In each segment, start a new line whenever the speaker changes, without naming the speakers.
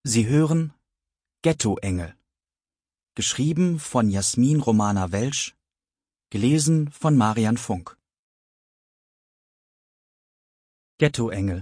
Sie hören Ghetto-Engel. Geschrieben von Jasmin Romana Welsch. Gelesen von Marian Funk. Ghetto-Engel.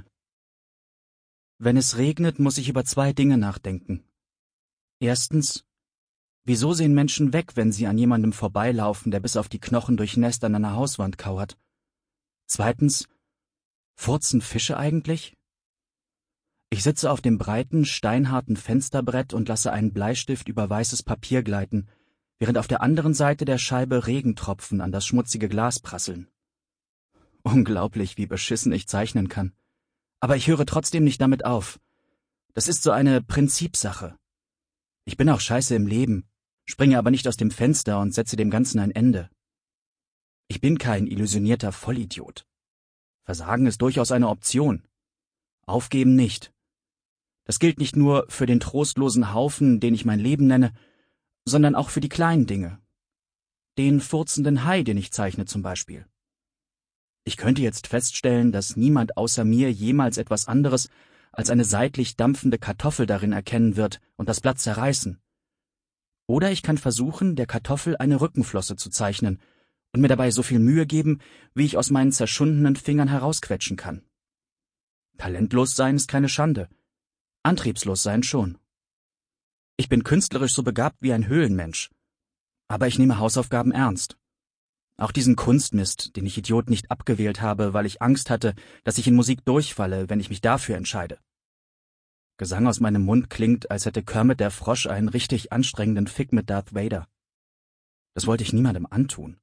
Wenn es regnet, muss ich über zwei Dinge nachdenken. Erstens, wieso sehen Menschen weg, wenn sie an jemandem vorbeilaufen, der bis auf die Knochen durchnässt an einer Hauswand kauert? Zweitens, furzen Fische eigentlich? Ich sitze auf dem breiten, steinharten Fensterbrett und lasse einen Bleistift über weißes Papier gleiten, während auf der anderen Seite der Scheibe Regentropfen an das schmutzige Glas prasseln. Unglaublich, wie beschissen ich zeichnen kann. Aber ich höre trotzdem nicht damit auf. Das ist so eine Prinzipsache. Ich bin auch scheiße im Leben, springe aber nicht aus dem Fenster und setze dem Ganzen ein Ende. Ich bin kein illusionierter Vollidiot. Versagen ist durchaus eine Option. Aufgeben nicht. Das gilt nicht nur für den trostlosen Haufen, den ich mein Leben nenne, sondern auch für die kleinen Dinge. Den furzenden Hai, den ich zeichne zum Beispiel. Ich könnte jetzt feststellen, dass niemand außer mir jemals etwas anderes als eine seitlich dampfende Kartoffel darin erkennen wird und das Blatt zerreißen. Oder ich kann versuchen, der Kartoffel eine Rückenflosse zu zeichnen und mir dabei so viel Mühe geben, wie ich aus meinen zerschundenen Fingern herausquetschen kann. Talentlos sein ist keine Schande. Antriebslos sein schon. Ich bin künstlerisch so begabt wie ein Höhlenmensch. Aber ich nehme Hausaufgaben ernst. Auch diesen Kunstmist, den ich Idiot nicht abgewählt habe, weil ich Angst hatte, dass ich in Musik durchfalle, wenn ich mich dafür entscheide. Gesang aus meinem Mund klingt, als hätte Kermit der Frosch einen richtig anstrengenden Fick mit Darth Vader. Das wollte ich niemandem antun.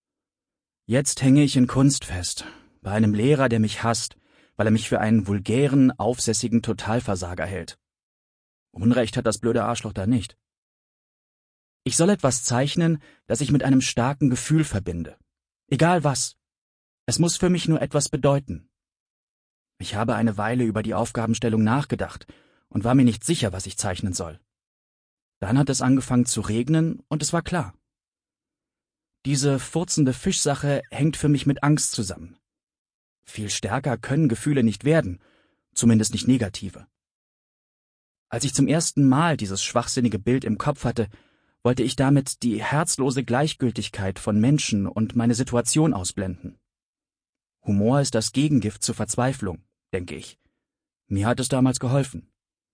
Jetzt hänge ich in Kunst fest, bei einem Lehrer, der mich hasst, weil er mich für einen vulgären, aufsässigen Totalversager hält. Unrecht hat das blöde Arschloch da nicht. Ich soll etwas zeichnen, das ich mit einem starken Gefühl verbinde. Egal was. Es muss für mich nur etwas bedeuten. Ich habe eine Weile über die Aufgabenstellung nachgedacht und war mir nicht sicher, was ich zeichnen soll. Dann hat es angefangen zu regnen und es war klar. Diese furzende Fischsache hängt für mich mit Angst zusammen. Viel stärker können Gefühle nicht werden, zumindest nicht negative. Als ich zum ersten Mal dieses schwachsinnige Bild im Kopf hatte, wollte ich damit die herzlose Gleichgültigkeit von Menschen und meine Situation ausblenden. Humor ist das Gegengift zur Verzweiflung, denke ich. Mir hat es damals geholfen.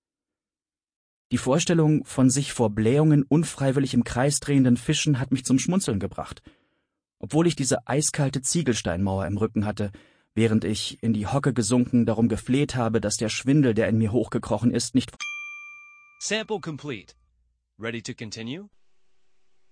Die Vorstellung von sich vor Blähungen unfreiwillig im Kreis drehenden Fischen hat mich zum Schmunzeln gebracht, obwohl ich diese eiskalte Ziegelsteinmauer im Rücken hatte, während ich in die Hocke gesunken darum gefleht habe, dass der Schwindel, der in mir hochgekrochen ist, nicht...
Sample complete. Ready to continue?